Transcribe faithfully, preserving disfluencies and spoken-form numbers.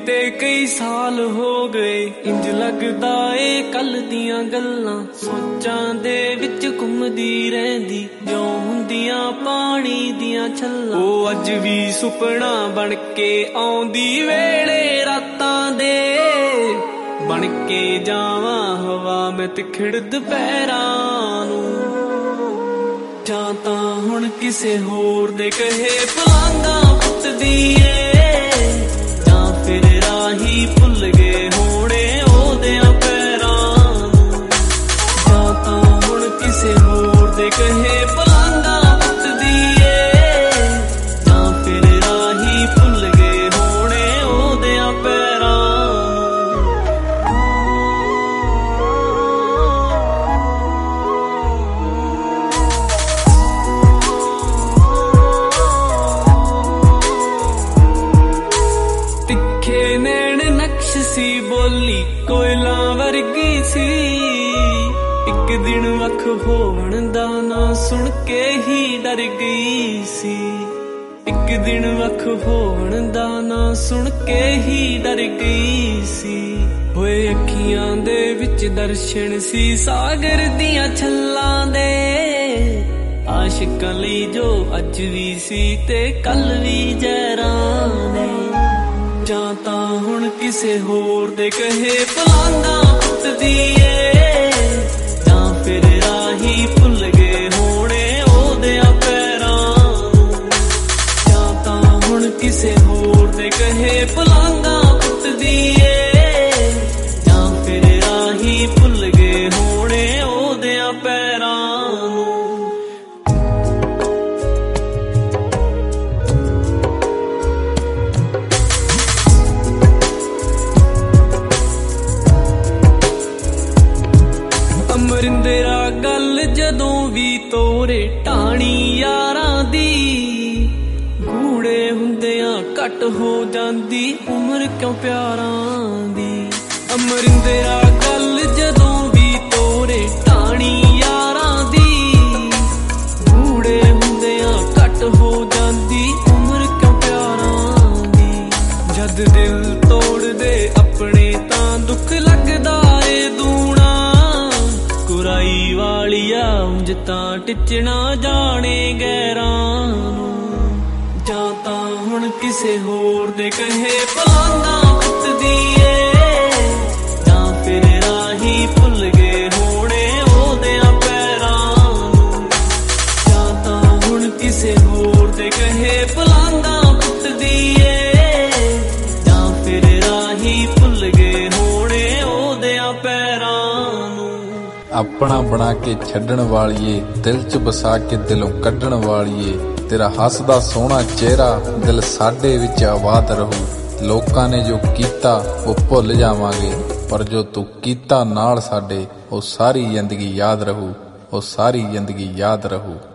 ਬੀਤੇ ਕਈ ਸਾਲ ਹੋ ਗਏ, ਇੰਜ ਲੱਗਦਾ ਏ ਕੱਲ ਦੀਆਂ ਗੱਲਾਂ ਸੋਚਾਂ ਦੇ ਵਿੱਚ ਘੁੰਮਦੀ ਰਹਿੰਦੀ, ਜਿਉਂ ਹੁੰਦੀਆਂ ਪਾਣੀ ਦੀਆਂ ਛੱਲਾਂ। ਉਹ ਅੱਜ ਵੀ ਸੁਪਨਾ ਬਣ ਕੇ ਆਉਂਦੀ ਵੇਲੇ ਰਾਤਾਂ ਦੇ, ਬਣ ਕੇ ਜਾਵਾਂ ਹਵਾ ਮੈਂ ਤਿਖੜ ਦੁਪਹਿਰਾਂ ਨੂੰ। ਜਾਂ ਤਾਂ ਹੁਣ ਕਿਸੇ ਹੋਰ ਦੇ ਕਹੇ ਪਲਾਂਘਾਂ ਪੁੱਟਦੀ ਏ, ਜਾਂ ਫਿਰ ਰਾਹੀ ਭੁੱਲ ਗਏ ਹੋਣੇ ਉਹਦਿਆਂ ਪੈਰਾਂ ਨੂੰ। ਜਾਂ ਤਾਂ ਹੁਣ ਕਿਸੇ ਹੋਰ ਦੇ ਕਹੇ ਪਲਾਂਘਾਂ ਪੁੱਟਦੀ ਏ, ਜਾਂ ਫਿਰ ਰਾਹੀ ਭੁੱਲ ਗਏ ਹੋਣੇ ਉਹਦਿਆਂ ਪੈਰਾਂ ਸੀ। ਬੋਲੀ ਕੋਇਲਾਂ ਵਰਗੀ ਸੀ, ਇੱਕ ਦਿਨ ਵੱਖ ਹੋਣ ਦਾ ਨਾ ਸੁਣ ਕੇ ਹੀ ਡਰ ਗਈ ਸੀ। ਇੱਕ ਦਿਨ ਵੱਖ ਹੋਣ ਦਾ ਨਾ ਸੁਣ ਕੇ ਹੀ ਡਰ ਗਈ ਸੀ। ਹੋਏ ਅੱਖੀਆਂ ਦੇ ਵਿੱਚ ਦਰਸ਼ਨ ਸੀ ਸਾਗਰ ਦੀਆਂ ਛੱਲਾਂ ਦੇ, ਆਸ਼ਿਕਾਂ ਲਈ ਜੋ ਅੱਜ ਵੀ ਸੀ ਤੇ ਕੱਲ ਵੀ ਜ਼ਹਿਰਾਂ ਨੇ। ਜਾਂ ਤਾਂ ਹੁਣ ਕਿਸੇ ਹੋਰ ਦੇ ਕਹੇ ਪਲਾਂਘਾਂ ਪੁੱਟਦੀ ਏ, ਜਾਂ ਫਿਰ ਰਾਹੀ ਭੁੱਲ ਗਏ ਹੋਣੇ ਉਹਦਿਆਂ ਪੈਰਾਂ ਨੂੰ। ਜਾਂ ਤਾਂ ਹੁਣ ਕਿਸੇ ਹੋਰ ਦੇ ਕਹੇ ਪਲਾਂਘਾਂ ਪੁੱਟਦੀ ਏ, ਜਾਂ ਫਿਰ ਰਾਹੀ ਭੁੱਲ ਗਏ ਹੋਣੇ ਉਹਦਿਆਂ ਪੈਰਾਂ ਨੂੰ। ਅਮਰਿੰਦਰਾ ਗੱਲ ਜਦੋਂ ਵੀ ਤੋਰੇ ਢਾਣੀ ਯਾਰਾਂ ਦੀ, ਗੂੜੇ ਹੁੰਦਿਆਂ ਘੱਟ ਹੋ ਜਾਂਦੀ ਉਮਰ ਕਿਉਂ ਪਿਆਰਾਂ ਦੀ। ਅਮਰਿੰਦਰਾ ਗੱਲ ਜਦੋਂ ਵੀ ਤੋਰੇ ਢਾਣੀ ਯਾਰਾਂ ਦੀ, ਗੂੜੇ ਹੁੰਦਿਆਂ ਘੱਟ ਹੋ ਜਾਂਦੀ ਉਮਰ ਕਿਉਂ ਪਿਆਰਾਂ ਦੀ। ਜਦ ਦਿਲ ਤੋੜਦੇ ਆਪਣੇ ਤਾਂ ਦੁੱਖ ਲੱਗਦਾ ਏ ਦੂਣਾ, ਕੁਰਾਈ ਵਾਲੀਆ ਉਂਝ ਤਾਂ ਟਿਚਣਾ ਜਾਣੇ ਗੈਰਾਂ ਨੂੰ। ਜਾਂ ਤਾਂ ਹੁਣ ਕਿਸੇ ਹੋਰ ਦੇ ਕਹੇ ਪਲਾਂਘਾਂ ਪੁੱਟਦੀ ਏ, ਜਾਂ ਫਿਰ ਰਾਹੀ ਭੁੱਲ ਗਏ ਹੋਣੇ ਉਹਦਿਆਂ ਪੈਰਾਂ ਨੂੰ। ਜਾਂ ਤਾਂ ਹੁਣ ਕਿਸੇ ਹੋਰ ਦੇ ਕਹੇ ਪਲਾਂਘਾਂ ਪੁੱਟਦੀ ਏ, ਜਾਂ ਫਿਰ ਰਾਹੀ ਭੁੱਲ ਗਏ ਹੋਣੇ ਉਹਦਿਆਂ ਪੈਰਾਂ ਨੂੰ। ਆਪਣਾ ਬਣਾ ਕੇ ਛੱਡਣ ਵਾਲੀਏ, ਦਿਲ ਚ ਵਸਾ ਕੇ ਦਿਲੋਂ ਕੱਢਣ ਵਾਲੀਏ, ਤੇਰਾ ਹੱਸਦਾ ਸੋਹਣਾ ਚਿਹਰਾ ਦਿਲ ਸਾਡੇ ਵਿੱਚ ਆਬਾਦ ਰਹੂ। ਲੋਕਾਂ ਨੇ ਜੋ ਕੀਤਾ ਉਹ ਭੁੱਲ ਜਾਵਾਂਗੇ, ਪਰ ਜੋ ਤੂੰ ਕੀਤਾ ਨਾਲ ਸਾਡੇ ਉਹ ਸਾਰੀ ਜ਼ਿੰਦਗੀ ਯਾਦ ਰਹੂ, ਉਹ ਸਾਰੀ ਜ਼ਿੰਦਗੀ ਯਾਦ ਰਹੂ।